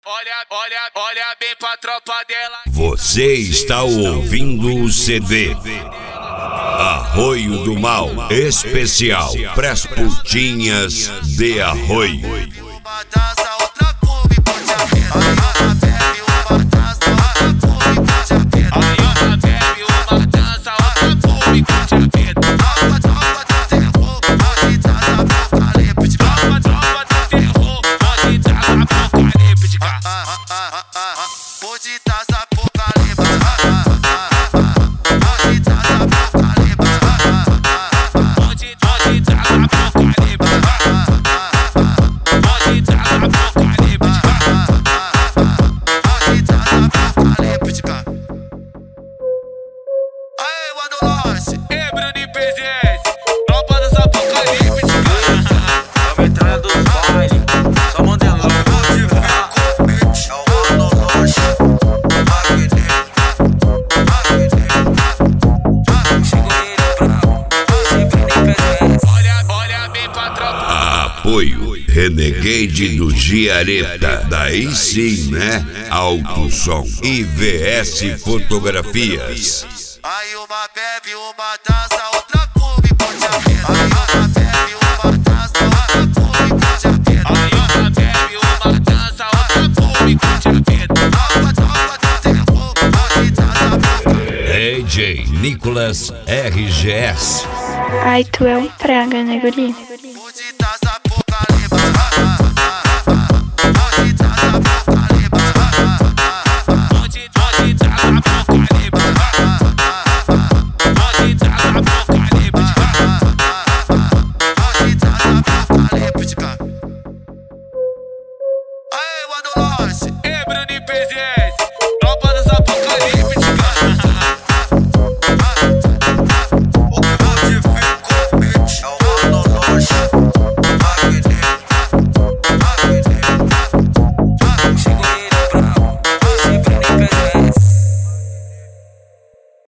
Olha bem pra tropa dela. Você está ouvindo o CD Arroio do Mal Especial Pras putinhas de Arroio. Apoio Renegade do Giareta, daí sim, né? Alto Som e VS Fotografias. Aí uma bebe, uma dança, outra come, curte a vida. Aí uma bebe, uma dança, outra come, curte a vida. Aí uma bebe, uma dança, outra come, curte a vida. Tropa do terror, hoje tá DJ Nicolas RGS. Ai, tu é um praga, né, guri?